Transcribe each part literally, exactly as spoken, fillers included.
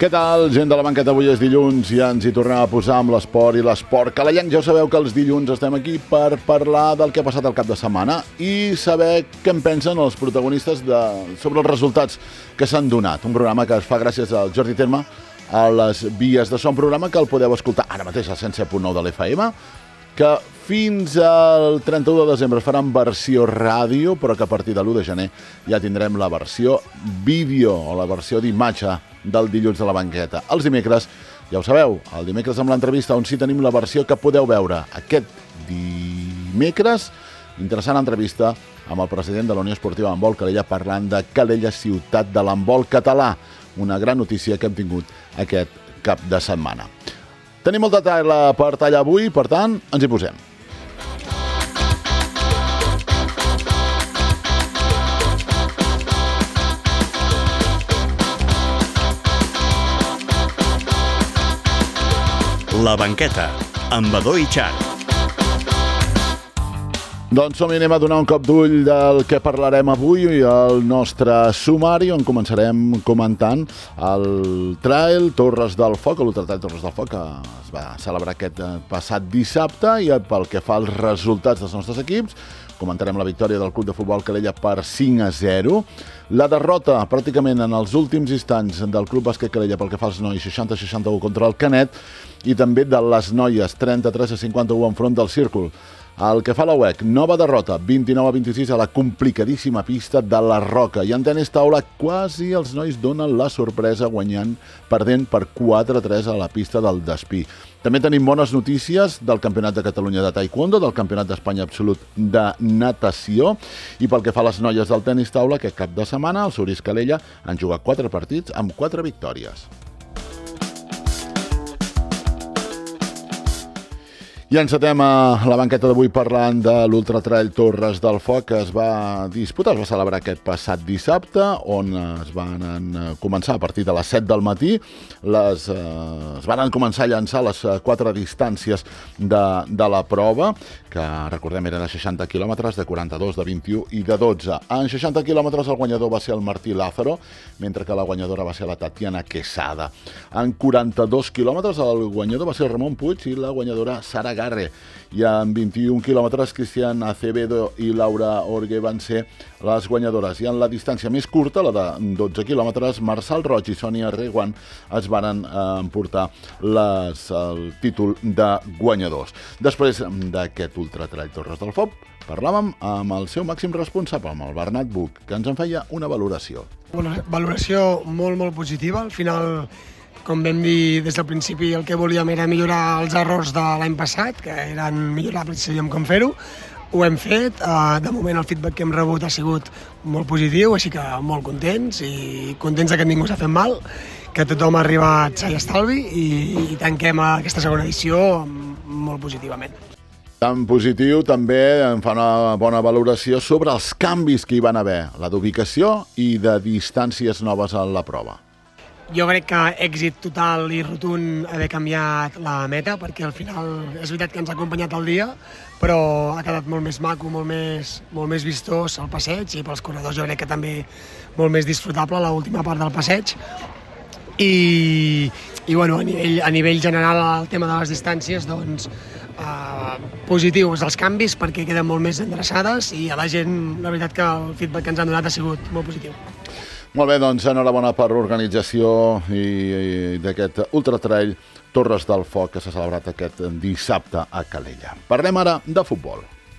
Què tal, gent de la banqueta? Avui és dilluns i ens hi tornem a posar amb l'esport i l'esport calallenc. Ja ho sabeu que els dilluns estem aquí per parlar del que ha passat el cap de setmana i saber què en pensen els protagonistes de... sobre els resultats que s'han donat. Un programa que es fa gràcies al Jordi Terma a les vies de so, un programa que el podeu escoltar ara mateix al cent set punt nou de l'F M, que fins al trenta-u de desembre faran versió ràdio, però que a partir de l'u de gener ja tindrem la versió vídeo o la versió d'imatge del dilluns de la banqueta. Els dimecres, ja ho sabeu, el dimecres amb l'entrevista on sí tenim la versió que podeu veure aquest dimecres. Interessant entrevista amb el president de la Unió Esportiva Handbol Calella parlant de Calella, ciutat de l'handbol català. Una gran notícia que hem tingut aquest cap de setmana. Tenim molt de tall per tallar avui, per tant, ens hi posem. La banqueta, amb Badó i Xart. Doncs som-hi, anem a donar un cop d'ull del que parlarem avui i el nostre sumari, on començarem comentant el Trail Torres del Foc, l'Ultratrail Torres del Foc, que es va celebrar aquest passat dissabte, i pel que fa als resultats dels nostres equips, comentarem la victòria del Club de Futbol Calella per cinc a zero, la derrota pràcticament en els últims instants del Club Bàsquet Calella pel que fa als nois seixanta a seixanta-u contra el Canet, i també de les noies trenta-tres a cinquanta-u enfront del Círcul. El que fa la U E C, nova derrota, vint-i-nou a vint-i-sis a la complicadíssima pista de la Roca. I en tenis taula quasi els nois donen la sorpresa guanyant, perdent per quatre a tres a la pista del Despí. També tenim bones notícies del Campionat de Catalunya de Taekwondo, del Campionat d'Espanya Absolut de Natació, i pel que fa a les noies del tenis taula, aquest cap de setmana els Suris Calella han jugat quatre partits amb quatre victòries. I encetem a la banqueta d'avui parlant de l'Ultratrail Torres del Foc, que es va disputar, es va celebrar aquest passat dissabte, on es van començar a partir de les set del matí, les, eh, es van començar a llançar les quatre distàncies de, de la prova, que recordem eren de seixanta quilòmetres, de quaranta-dos, de vint-i-u i de dotze. En seixanta quilòmetres el guanyador va ser el Martí Lázaro, mentre que la guanyadora va ser la Tatiana Quesada. En quaranta-dos quilòmetres el guanyador va ser Ramon Puig i la guanyadora Sara Garre. I en vint-i-un quilòmetres Cristian Acevedo i Laura Orgue van ser les guanyadores. I en la distància més curta, la de dotze quilòmetres, Marçal Roig i Sònia Reguant es varen eh, emportar les, el títol de guanyadors. Després d'aquest Ultratrail Torres del Foc, parlàvem amb el seu màxim responsable, amb el Bernat Buch, que ens en feia una valoració. Una valoració molt, molt positiva. Al final, com vam dir des del principi, el que volíem era millorar els errors de l'any passat, que eren millorables i sabíem com fer-ho. Ho hem fet, de moment el feedback que hem rebut ha sigut molt positiu, així que molt contents i contents que ningú s'ha fet mal, que tothom ha arribat sa i estalvi i, i tanquem aquesta segona edició molt positivament. Tan positiu també em fa una bona valoració sobre els canvis que hi van haver, la d'ubicació i de distàncies noves a la prova. Jo crec que èxit total i rotund haver canviat la meta, perquè al final és veritat que ens ha acompanyat el dia, però ha quedat molt més maco, molt més, molt més vistós el passeig, i pels corredors jo crec que també molt més disfrutable l'última part del passeig. I, i bueno, a nivell, a nivell general el tema de les distàncies, doncs, eh, positius els canvis perquè queden molt més endreçades i a la gent, la veritat que el feedback que ens han donat ha sigut molt positiu. Molt bé, doncs enhorabona per l'organització i, i d'aquest Ultratrail Torres del Foc que s'ha celebrat aquest dissabte a Calella. Parlem ara de futbol.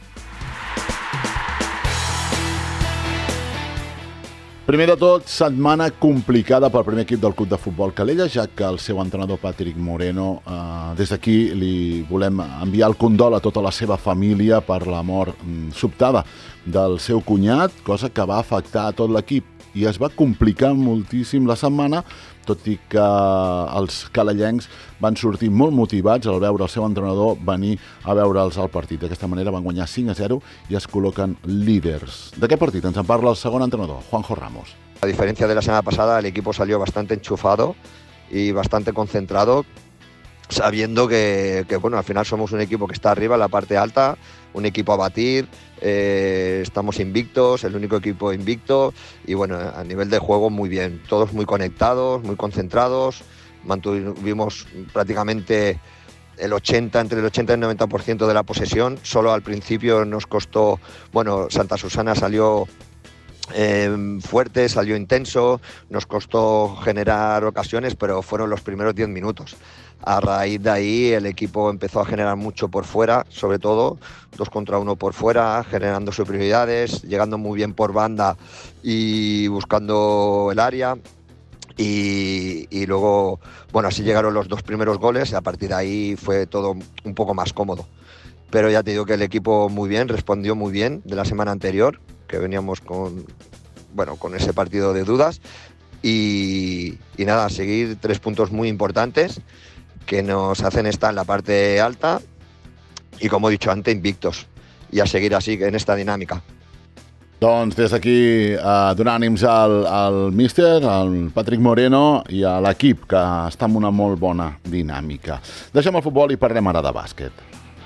Primer de tot, setmana complicada pel primer equip del Club de Futbol Calella, ja que el seu entrenador Patrick Moreno, eh, des d'aquí li volem enviar el condol a tota la seva família per la mort mm, sobtada del seu cunyat, cosa que va afectar a tot l'equip. I es va complicar moltíssim la setmana, tot i que els calellencs van sortir molt motivats al veure el seu entrenador venir a veure'ls al partit. D'aquesta manera van guanyar cinc a zero i es col·loquen líders. D'aquest partit ens en parla el segon entrenador, Juanjo Ramos. A diferencia de la semana pasada, el equipo salió bastante enchufado y bastante concentrado. sabiendo que, que bueno, al final somos un equipo que está arriba en la parte alta, un equipo a batir, eh, estamos invictos, el único equipo invicto, y bueno, a nivel de juego muy bien, todos muy conectados, muy concentrados, mantuvimos prácticamente el ochenta, entre el ochenta y el noventa por ciento de la posesión. Solo al principio nos costó, bueno, Santa Susana salió eh, fuerte, salió intenso, nos costó generar ocasiones, pero fueron los primeros diez minutos. A raíz de ahí el equipo empezó a generar mucho por fuera, sobre todo dos contra uno por fuera, generando superioridades, llegando muy bien por banda y buscando el área. Y, y luego, bueno, así llegaron los dos primeros goles y a partir de ahí fue todo un poco más cómodo. Pero ya te digo que el equipo muy bien, respondió muy bien de la semana anterior, que veníamos con, bueno, con ese partido de dudas. Y, y nada, seguir tres puntos muy importantes que nos hacen estar en la parte alta y, como he dicho antes, invictos. Y a seguir así en esta dinámica. Doncs des d'aquí eh, donar ànims al, al míster, al Patrick Moreno i a l'equip, que està en una molt bona dinàmica. Deixem el futbol i parlem ara de bàsquet.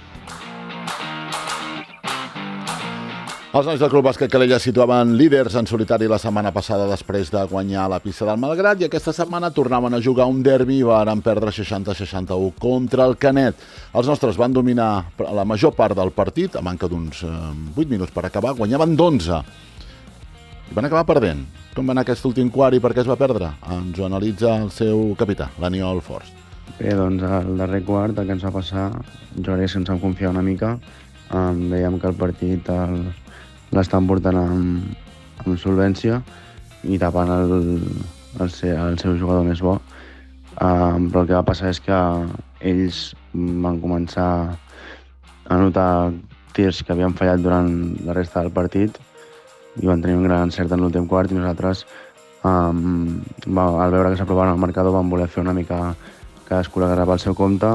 Els nois del Club Bàsquet Calella es situaven líders en solitari la setmana passada després de guanyar la pista del Malgrat, i aquesta setmana tornaven a jugar un derbi i van perdre seixanta a seixanta-u contra el Canet. Els nostres van dominar la major part del partit, a manca d'uns eh, vuit minuts per acabar, guanyaven d'onze. I van acabar perdent. Com va anar aquest últim quart i per què es va perdre? Ens ho analitza el seu capità, l'Aniol Forst. Bé, doncs el darrer quart, el que ens va passar, jo crec que ens vam confiar una mica. Um, veiem que el partit el, l'estan portant amb, amb solvència i tapant el, el, seu, el seu jugador més bo. Um, però el que va passar és que ells van començar a notar tirs que havien fallat durant la resta del partit i van tenir un gran encert en l'últim quart, i nosaltres, um, va, al veure que s'aprovaven el marcador, vam voler fer una mica cadascú l'agarrar pel seu compte,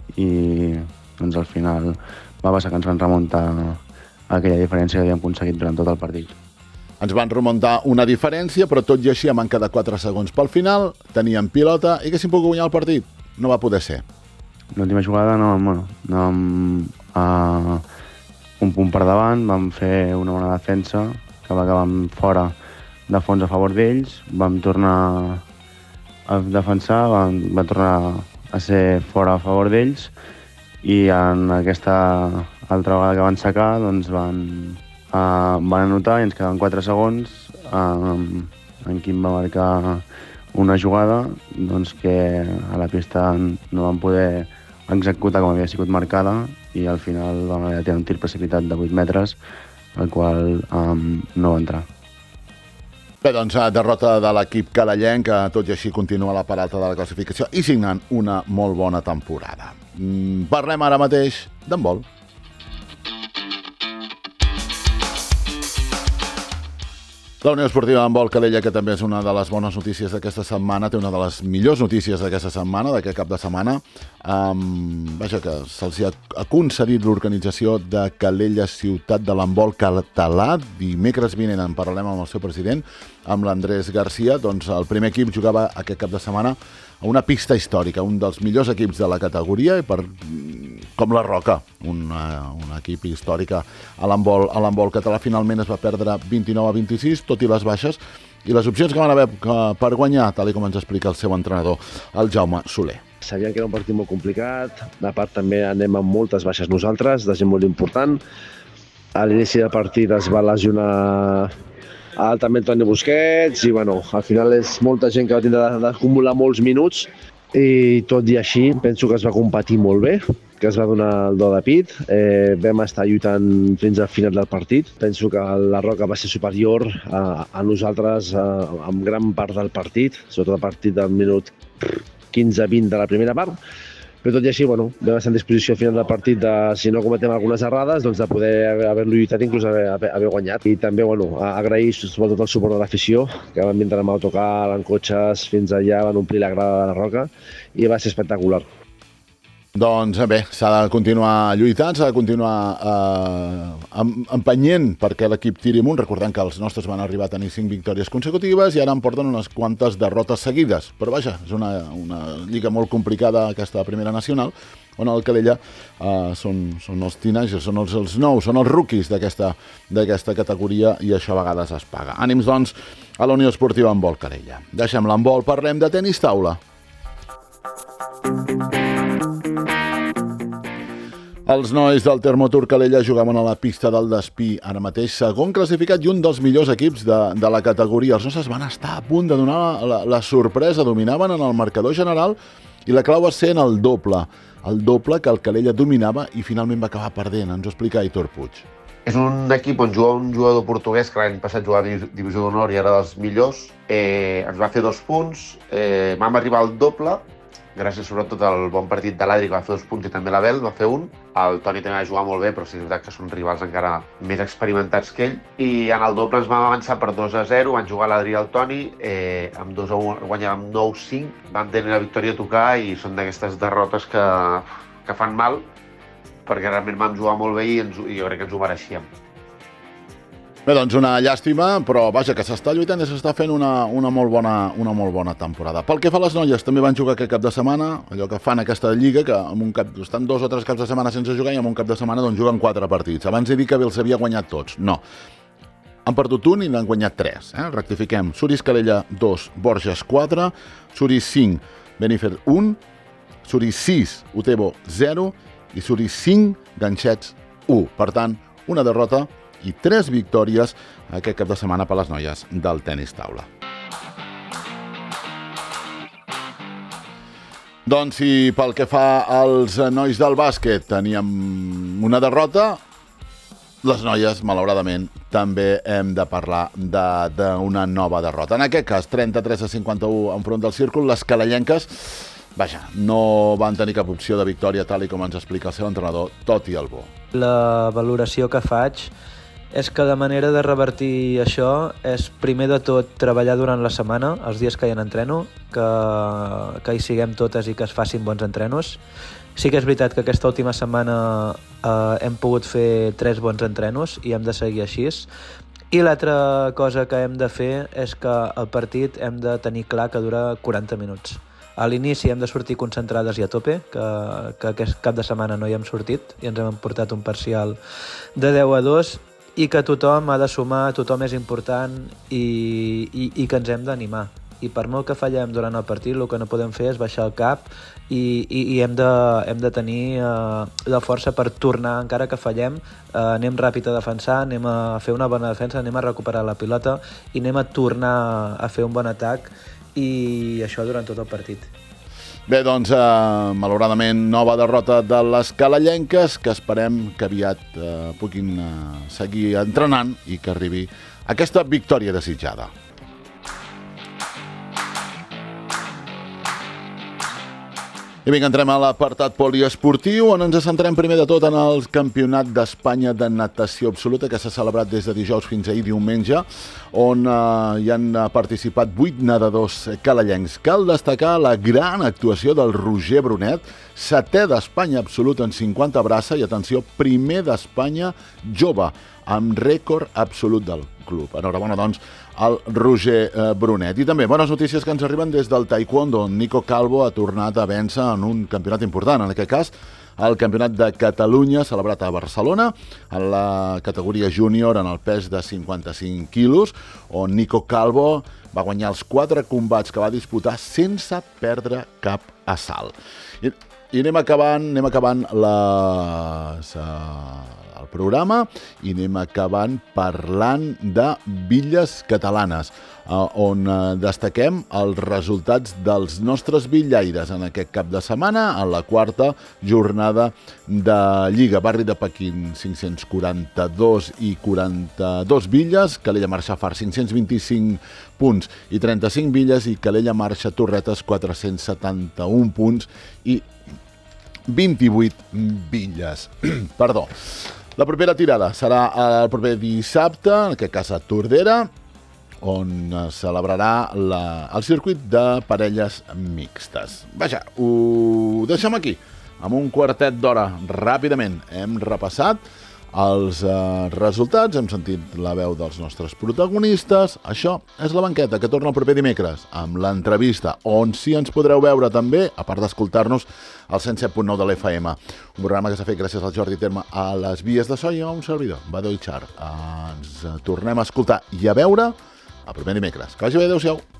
i doncs al final va passar que ens van remuntar aquella diferència que havíem aconseguit durant tot el partit. Ens van remuntar una diferència, però tot i així, a manca de quatre segons pel final, teníem pilota i haguéssim pogut guanyar el partit. No va poder ser. L'última jugada no, bueno, anàvem a un punt per davant, vam fer una bona defensa, que va acabar fora de fons a favor d'ells, vam tornar a defensar, vam, va tornar a ser fora a favor d'ells, i en aquesta altra vegada que van sacar, doncs van, uh, van anotar i ens quedaven quatre segons, uh, en qui em va marcar una jugada doncs, que a la pista no van poder executar com havia sigut marcada, i al final vam haver de tenir un tir precipitat de vuit metres, el qual um, no va entrar. Bé, doncs, derrota de l'equip calellenc, que tot i així continua a la part alta de la classificació i signant una molt bona temporada. Mm, parlem ara mateix d'handbol. La Unió Esportiva d'Handbol Calella, que també és una de les bones notícies d'aquesta setmana, té una de les millors notícies d'aquesta setmana, d'aquest cap de setmana. Um, vaja, que se'ls ha concedit l'organització de Calella Ciutat de l'Handbol Català. Dimecres vinent en parlarem amb el seu president, amb l'Andrés Garcia. Doncs el primer equip jugava aquest cap de setmana a una pista històrica, un dels millors equips de la categoria, i per, com la Roca, una, un equip històrica a l'handbol a l'handbol català. Finalment es va perdre vint-i-nou a vint-i-sis, tot i les baixes, i les opcions que van haver per guanyar, tal com ens explica el seu entrenador, el Jaume Soler. Sabíem que era un partit molt complicat, a part també anem amb moltes baixes nosaltres, de gent molt important. A l'inici del partit es va lesionar altament Toni Busquets i bueno, al final és molta gent que va tindre d'acumular molts minuts, i tot i així penso que es va competir molt bé, que es va donar el do de pit. Eh, vam estar lluitant fins al final del partit. Penso que la Roca va ser superior a, a nosaltres a, en gran part del partit, sobretot a partir del minut quinze vint de la primera part. Però tot i així, bueno, vam estar en disposició al final del partit de, si no cometem algunes errades, doncs de poder haver-lo lluitat, inclús haver, haver, haver guanyat. I també, bueno, agrair sobretot el suport de l'afició, que van vindre amb autocar, en cotxes, fins allà, van omplir la grada de la Roca, i va ser espectacular. Doncs bé, s'ha de continuar lluitant, s'ha de continuar eh, empenyent perquè l'equip tiri amunt. Recordem que els nostres van arribar a tenir cinc victòries consecutives i ara en porten unes quantes derrotes seguides. Però vaja, és una, una lliga molt complicada aquesta primera nacional, on el Calella eh, són, són els teenagers, són els, els nous, són els rookies d'aquesta d'aquesta categoria i això a vegades es paga. Ànims, doncs, a la Unió Esportiva Handbol Calella. Deixem l'handbol, parlem de tenis taula. Els nois del Termotur Calella jugaven a la pista del Despí, ara mateix segon classificat i un dels millors equips de, de la categoria. Els nostres van estar a punt de donar la, la, la sorpresa, dominaven en el marcador general i la clau va ser en el doble. El doble que el Calella dominava i finalment va acabar perdent. Ens ho explica Aitor Puig. És un equip on juga un jugador portuguès que l'any passat jugava a Divisió d'Honor i era dels millors. Eh, ens va fer dos punts, eh, vam arribar al doble, gràcies sobretot al bon partit de l'Adri, que va fer dos punts, i també l'Abel va fer un. El Toni també va jugar molt bé, però sí que és veritat que són rivals encara més experimentats que ell. I en el doble ens vam avançar per dos a zero, van jugar l'Adri i el Toni, eh, amb dos a un guanyàvem nou cinc, vam tenir la victòria a tocar i són d'aquestes derrotes que, que fan mal, perquè realment vam jugar molt bé i, ens, i jo crec que ens ho mereixíem. Bé, doncs una llàstima, però vaja, que s'està lluitant i s'està fent una, una, molt bona, una molt bona temporada. Pel que fa a les noies, també van jugar aquest cap de setmana, allò que fan aquesta lliga, que amb un cap, estan dos o tres caps de setmana sense jugar i amb un cap de setmana doncs, juguen quatre partits. Abans he dit que els havia guanyat tots. No. Han perdut un i n'han guanyat tres. Eh? Rectifiquem. Suris Calella dos, Borges quatre, Suris cinc, Benifer un, Suris sis, Utebo zero i Suris cinc, Ganxets u. Per tant, una derrota i tres victòries aquest cap de setmana per les noies del tenis taula. Doncs i pel que fa als nois del bàsquet teníem una derrota, les noies, malauradament, també hem de parlar d'una nova derrota. En aquest cas, trenta-tres a cinquanta-u enfront del Círcul, les calellenques, vaja, no van tenir cap opció de victòria tal i com ens explica el seu entrenador, Toti Albó. La valoració que faig és que la manera de revertir això és primer de tot treballar durant la setmana, els dies que hi ha entreno, que, que hi siguem totes i que es facin bons entrenos. Sí que és veritat que aquesta última setmana eh, hem pogut fer tres bons entrenos i hem de seguir així. I l'altra cosa que hem de fer és que el partit hem de tenir clar que dura quaranta minuts. A l'inici hem de sortir concentrades i a tope, que, que aquest cap de setmana no hi hem sortit i ens hem portat un parcial de deu a dos, i que tothom ha de sumar, tothom és important i, i, i que ens hem d'animar. I per molt que fallem durant el partit, el que no podem fer és baixar el cap i, i, i hem, de, hem de tenir uh, la força per tornar, encara que fallem, uh, anem ràpid a defensar, anem a fer una bona defensa, anem a recuperar la pilota i anem a tornar a fer un bon atac, i això durant tot el partit. Bé, doncs, eh, malauradament, nova derrota de les calellenques, que esperem que aviat eh, puguin eh, seguir entrenant i que arribi aquesta victòria desitjada. I vinga, entrem a l'apartat poliesportiu, on ens centrem primer de tot en el Campionat d'Espanya de Natació Absoluta, que s'ha celebrat des de dijous fins ahir diumenge, on eh, hi han participat vuit nedadors calellencs. Cal destacar la gran actuació del Roger Brunet, setè d'Espanya absolut en cinquanta braça i, atenció, primer d'Espanya jove, amb rècord absolut del club. Enhorabona, doncs, al Roger eh, Brunet. I també bones notícies que ens arriben des del taekwondo, on Nico Calvo ha tornat a vèncer en un campionat important, en aquest cas el Campionat de Catalunya, celebrat a Barcelona, en la categoria júnior en el pes de cinquanta-cinc quilos, on Nico Calvo va guanyar els quatre combats que va disputar sense perdre cap assalt. I, i anem acabant, anem acabant les, uh, el programa i anem acabant parlant de bitlles catalanes, uh, on uh, destaquem els resultats dels nostres bitllaires en aquest cap de setmana, en la quarta jornada de Lliga. Barri de Pequín, cinc-cents quaranta-dos i quaranta-dos bitlles, Calella Marxa Far, cinc-cents vint-i-cinc punts i trenta-cinc bitlles, i Calella Marxa Torretes, quatre-cents setanta-un punts i vint-i-vuit bitlles. Perdó. La propera tirada serà el proper dissabte, en aquest cas a Tordera, on es celebrarà la, el circuit de parelles mixtes. Vaja, ho deixem aquí. amb un quartet d'hora. Ràpidament hem repassat els eh, resultats, hem sentit la veu dels nostres protagonistes. Això és La Banqueta, que torna el proper dimecres amb l'entrevista, on sí ens podreu veure també, a part d'escoltar-nos, al cent set punt nou de l'F M. Un programa que s'ha fet gràcies al Jordi Terme a les vies de so i a un servidor, Badó Itxart. Ens tornem a escoltar i a veure el proper dimecres. Que vagi bé, adéu-siau.